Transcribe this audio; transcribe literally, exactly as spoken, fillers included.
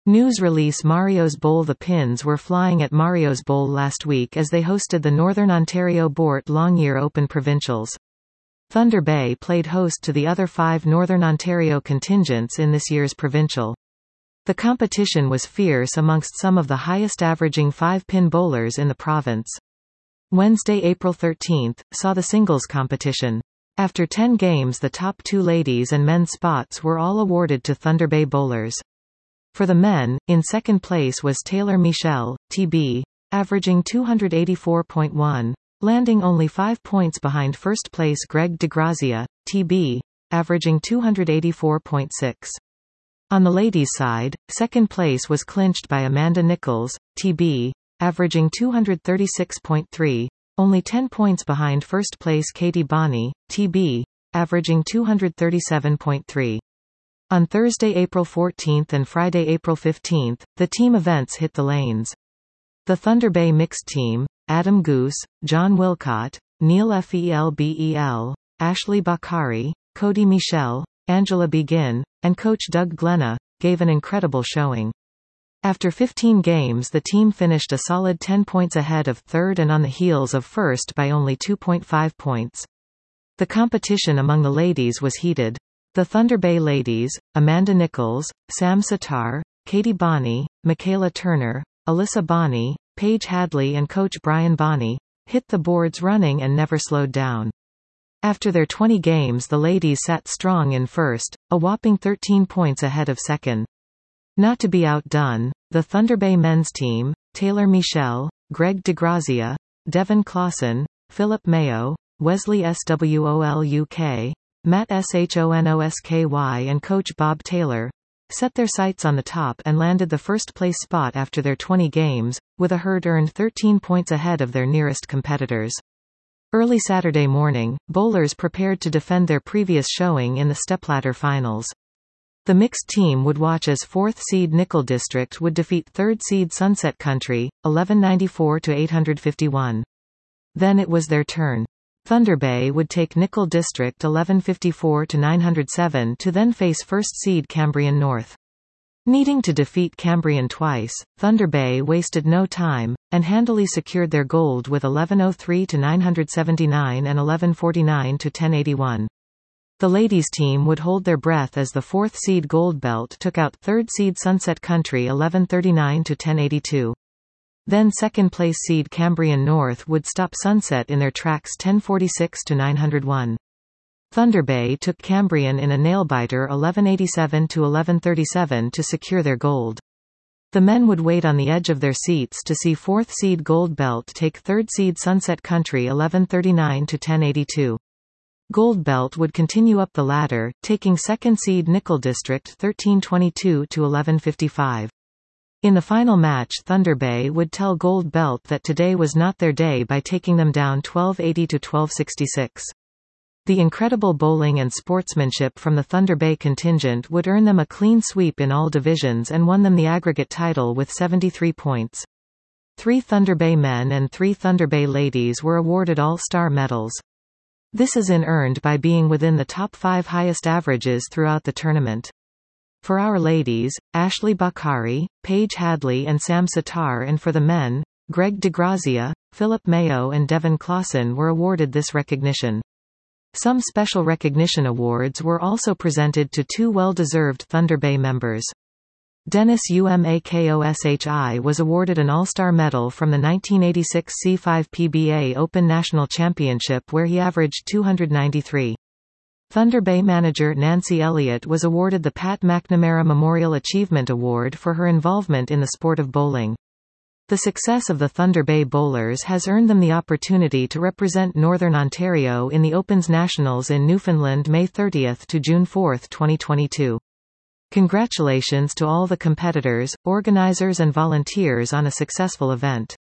News release Mario's Bowl. The Pins were flying at Mario's Bowl last week as they hosted the Northern Ontario Bort Longyear Open Provincials. Thunder Bay played host to the other five Northern Ontario contingents in this year's provincial. The competition was fierce amongst some of the highest averaging five-pin bowlers in the province. Wednesday, April thirteenth, saw the singles competition. After ten games, the top two ladies and men's spots were all awarded to Thunder Bay bowlers. For the men, in second place was Taylor Michel, T B, averaging two eighty-four point one, landing only five points behind first place Greg DeGrazia, T B, averaging two eighty-four point six. On the ladies' side, second place was clinched by Amanda Nichols, T B, averaging two thirty-six point three, only ten points behind first place Katie Bonney, T B, averaging two thirty-seven point three. On Thursday, April fourteenth and Friday, April fifteenth, the team events hit the lanes. The Thunder Bay mixed team, Adam Goose, John Wilcott, Neil Felbel, Ashley Bakari, Cody Michel, Angela Begin, and coach Doug Glenna, gave an incredible showing. After fifteen games, the team finished a solid ten points ahead of third and on the heels of first by only two point five points. The competition among the ladies was heated. The Thunder Bay ladies, Amanda Nichols, Sam Sitar, Katie Bonney, Michaela Turner, Alyssa Bonney, Paige Hadley and coach Brian Bonney, hit the boards running and never slowed down. After their twenty games, the ladies sat strong in first, a whopping thirteen points ahead of second. Not to be outdone, the Thunder Bay men's team, Taylor Michel, Greg DeGrazia, Devin Clausen, Philip Mayo, Wesley Swoluk, Matt Schonosky and coach Bob Taylor, set their sights on the top and landed the first place spot after their twenty games, with a herd earned thirteen points ahead of their nearest competitors. Early Saturday morning, bowlers prepared to defend their previous showing in the stepladder finals. The mixed team would watch as fourth seed Nickel District would defeat third seed Sunset Country, eleven ninety-four to eight fifty-one. Then it was their turn. Thunder Bay would take Nickel District eleven fifty-four to nine oh seven to then face first seed Cambrian North. Needing to defeat Cambrian twice, Thunder Bay wasted no time, and handily secured their gold with eleven oh three to nine seventy-nine and eleven forty-nine to ten eighty-one. The ladies' team would hold their breath as the fourth seed Gold Belt took out third seed Sunset Country eleven thirty-nine to ten eighty-two. Then second place seed Cambrian North would stop Sunset in their tracks ten forty-six to nine oh one. Thunder Bay took Cambrian in a nail-biter eleven eighty-seven to eleven thirty-seven to secure their gold. The men would wait on the edge of their seats to see fourth seed Gold Belt take third seed Sunset Country eleven thirty-nine to ten eighty-two. Gold Belt would continue up the ladder, taking second seed Nickel District thirteen twenty-two to eleven fifty-five. In the final match, Thunder Bay would tell Gold Belt that today was not their day by taking them down twelve eighty to twelve sixty-six. The incredible bowling and sportsmanship from the Thunder Bay contingent would earn them a clean sweep in all divisions and won them the aggregate title with seventy-three points. Three Thunder Bay men and three Thunder Bay ladies were awarded All-Star medals. This is in earned by being within the top five highest averages throughout the tournament. For our ladies, Ashley Bakari, Paige Hadley and Sam Sitar, and for the men, Greg DeGrazia, Philip Mayo and Devin Clausen were awarded this recognition. Some special recognition awards were also presented to two well-deserved Thunder Bay members. Dennis Umakoshi was awarded an All-Star medal from the nineteen eighty-six C five P B A Open National Championship where he averaged two ninety-three. Thunder Bay manager Nancy Elliott was awarded the Pat McNamara Memorial Achievement Award for her involvement in the sport of bowling. The success of the Thunder Bay bowlers has earned them the opportunity to represent Northern Ontario in the Opens Nationals in Newfoundland May thirtieth to June fourth twenty twenty-two. Congratulations to all the competitors, organizers and volunteers on a successful event.